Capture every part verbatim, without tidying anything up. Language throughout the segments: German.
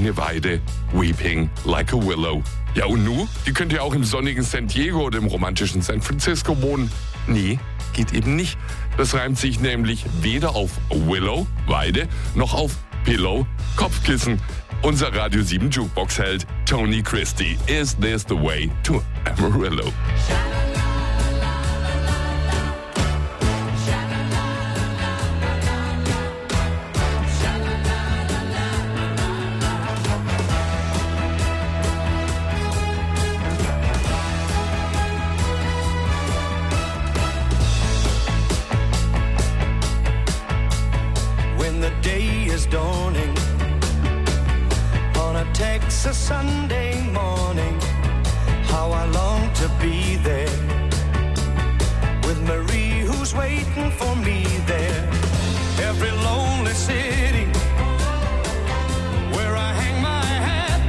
eine Weide, weeping like a willow. Ja und nu? Die könnt ihr auch im sonnigen San Diego oder im romantischen San Francisco wohnen. Nee, geht eben nicht. Das reimt sich nämlich weder auf Willow, Weide, noch auf Pillow, Kopfkissen. Unser Radio sieben Jukebox-Held Tony Christie. Is this the way to Amarillo? When the day is dawning on a Texas Sunday morning, how I long to be there with Marie who's waiting for me there. Every lonely city where I hang my hat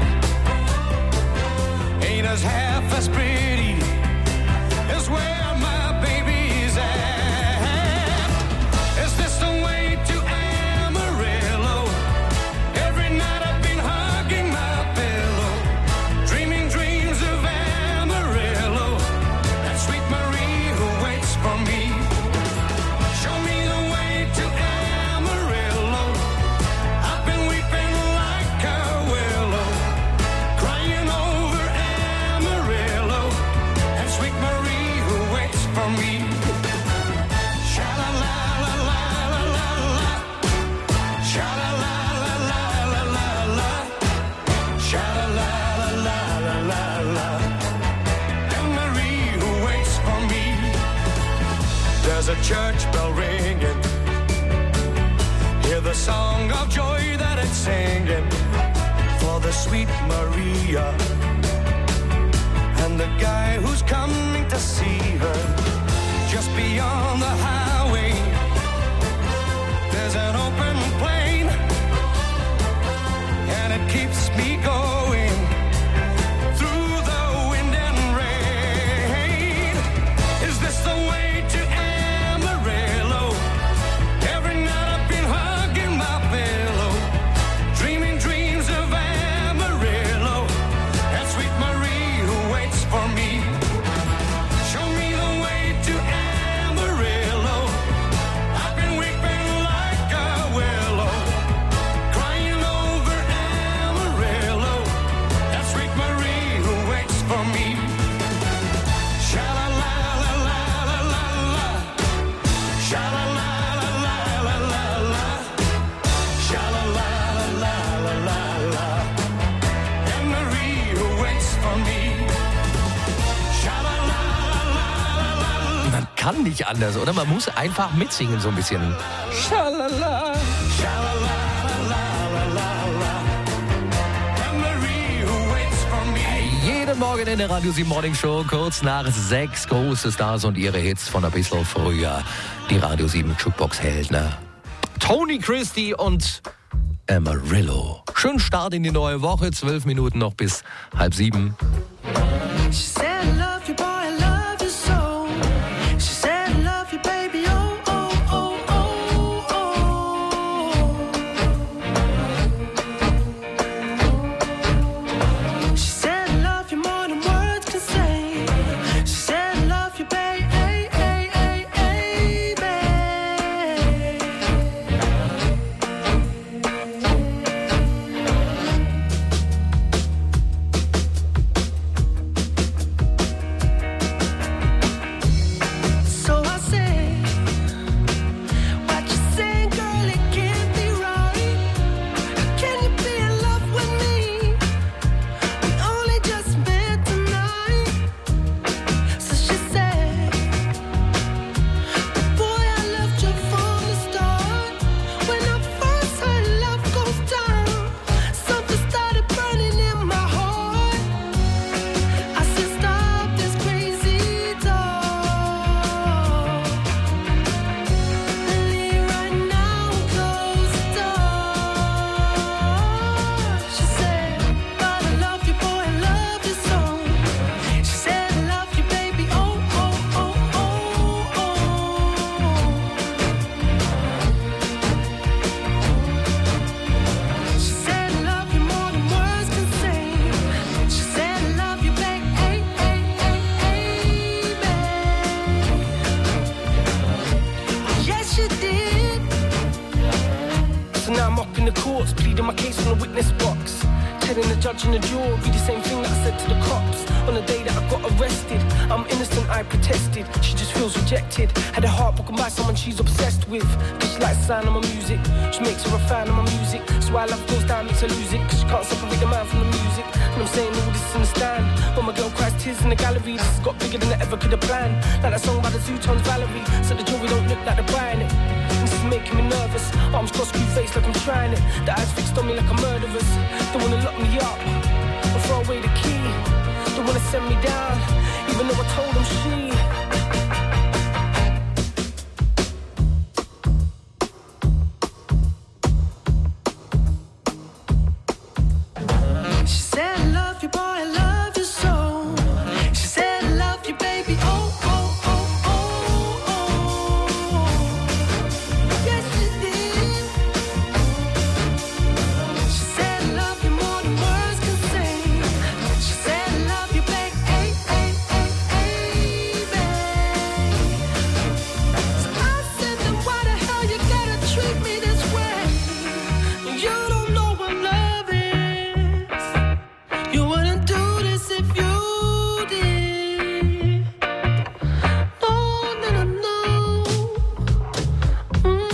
ain't as half as pretty as where my baby's at. Is this the way to Amarillo? Every night I've been hugging my pillow, dreaming dreams of Amarillo, that sweet Marie who waits for me. Show me the way to Amarillo. I've been weeping like a willow, crying over Amarillo, that sweet Marie who waits for me. Sha-la-la-la-la-la-la-la, sha-la-la-la-la-la-la, sha-la-la-la-la-la-la, and Marie who waits for me. There's a church bell ringing, hear the song of joy that it's singing for the sweet Maria and the guy who's coming to see her. Just beyond the highway, there's an open plain, and it keeps me going through the wind and rain. Is this the way to Amarillo? Every night I've been hugging my pillow, dreaming dreams of Amarillo, and sweet Marie who waits for me. Show me the way to Amarillo. I've been weeping like a willow, crying over Amarillo, that sweet Marie who waits for me. Sha-la-la-la-la-la-la, sha-la-la-la-la-la-la, sha-la-la-la-la-la-la, and Marie who waits for me. Sha-la-la-la-la-la. Man kann nicht anders, oder? Man muss einfach mitsingen so ein bisschen. Schalala. Jeden Morgen in der Radio sieben Morning Show, kurz nach sechs, große Stars und ihre Hits von ein bisschen früher. Die Radio sieben Jukebox-Heldner. Tony Christie und Amarillo. Schönen Start in die neue Woche, zwölf Minuten noch bis halb sieben. She said, I love you, boy, I love you so. She said, I love you, baby, oh, oh, oh, oh, oh. She said, I love you more than words can say. She said, I love you, baby. witness box. Telling the judge and the jury the same thing that I said to the cops on the day that I got arrested. I'm innocent, I protested. She just feels rejected. Had her heart broken by someone she's obsessed with. Cause she likes the sound of my music. She makes her a fan of my music. So why love goes down makes her lose it. Cause she can't separate the man from the music. And I'm saying all this in the stand. When my girl cries tears in the gallery, this has got bigger than I ever could have planned. Like that song by the Zootones, Valerie. So the jury don't look like they're buying it. This is making me nervous. Arms crossed, screw face like I'm trying it. The eyes fixed on me like I'm murderous. They wanna lock me up or throw away the key. They wanna send me down, even though I told them she. She said I love you, boy, I love you so. She said I love you, baby, oh, oh, oh, oh, oh. Yes, she did. She said I love you more than words can say. She said I love you, baby, ay, ay, ay, ay, baby. So I said, then why the hell you gotta treat me this way? You don't know what love is. You wouldn't do this if you did. No, no, no, no. Mm.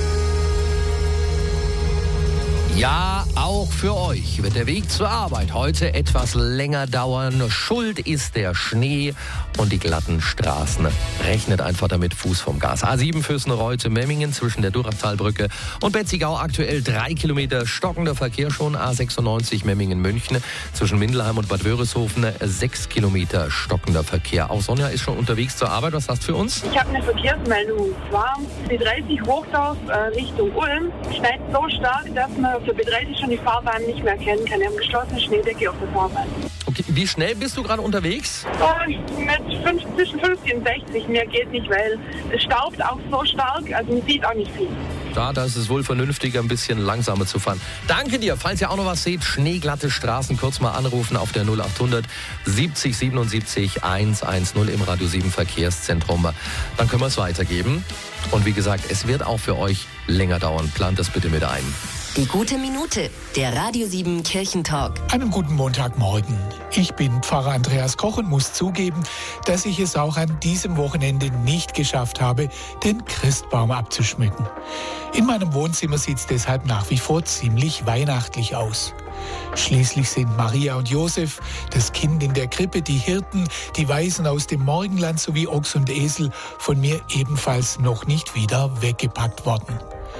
Ja, auch für euch wird der Weg zur Arbeit heute etwas länger dauern. Schuld ist der Schnee und die glatten Straßen. Rechnet einfach damit, Fuß vom Gas. A sieben Füssen-Reute-Memmingen zwischen der Durachtalbrücke und Betzigau aktuell drei Kilometer stockender Verkehr schon. A sechsundneunzig Memmingen-München zwischen Mindelheim und Bad Wörishofen sechs Kilometer stockender Verkehr. Auch Sonja ist schon unterwegs zur Arbeit. Was hast du für uns? Ich habe eine Verkehrsmeldung. Und zwar B dreißig Hochdorf äh, Richtung Ulm schneit so stark, dass man für B dreißig schon die Fahrbahn nicht mehr erkennen kann. Wir haben geschlossene Schneedecke auf der Fahrbahn. Okay, wie schnell bist du gerade unterwegs? Und mit fünf, zwischen fünfzig und sechzig, mehr geht nicht, weil es staubt auch so stark, also man sieht auch nicht viel. Ja, da ist es wohl vernünftiger, ein bisschen langsamer zu fahren. Danke dir. Falls ihr auch noch was seht, schneeglatte Straßen, kurz mal anrufen auf der null achthundert siebzig siebenundsiebzig hundertzehn im Radio sieben Verkehrszentrum. Dann können wir es weitergeben. Und wie gesagt, es wird auch für euch länger dauern. Plant das bitte mit ein. Die gute Minute, der Radio sieben Kirchentalk. Einen guten Montagmorgen. Ich bin Pfarrer Andreas Koch und muss zugeben, dass ich es auch an diesem Wochenende nicht geschafft habe, den Christbaum abzuschmücken. In meinem Wohnzimmer sieht es deshalb nach wie vor ziemlich weihnachtlich aus. Schließlich sind Maria und Josef, das Kind in der Krippe, die Hirten, die Weisen aus dem Morgenland sowie Ochs und Esel von mir ebenfalls noch nicht wieder weggepackt worden.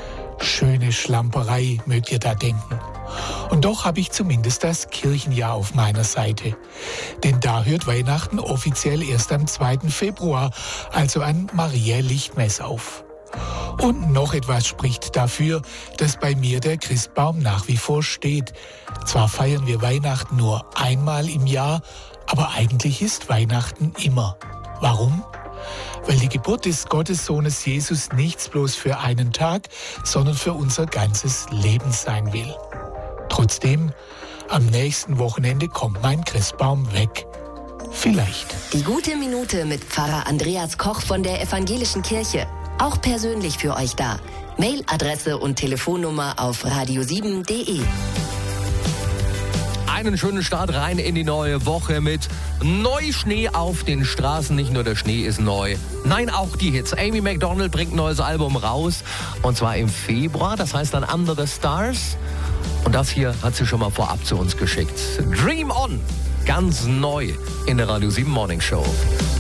Schöne Schlamperei, mögt ihr da denken. Und doch habe ich zumindest das Kirchenjahr auf meiner Seite. Denn da hört Weihnachten offiziell erst am zweiten Februar, also an Maria Lichtmess auf. Und noch etwas spricht dafür, dass bei mir der Christbaum nach wie vor steht. Zwar feiern wir Weihnachten nur einmal im Jahr, aber eigentlich ist Weihnachten immer. Warum? Weil die Geburt des Gottessohnes Jesus nichts bloß für einen Tag, sondern für unser ganzes Leben sein will. Trotzdem, am nächsten Wochenende kommt mein Christbaum weg. Vielleicht. Die gute Minute mit Pfarrer Andreas Koch von der Evangelischen Kirche. Auch persönlich für euch da. Mailadresse und Telefonnummer auf radio sieben punkt de. Einen schönen Start rein in die neue Woche mit Neuschnee auf den Straßen. Nicht nur der Schnee ist neu, nein, auch die Hits. Amy Macdonald bringt ein neues Album raus und zwar im Februar, das heißt dann Under the Stars. Und das hier hat sie schon mal vorab zu uns geschickt. Dream On, ganz neu in der Radio sieben Morning Show.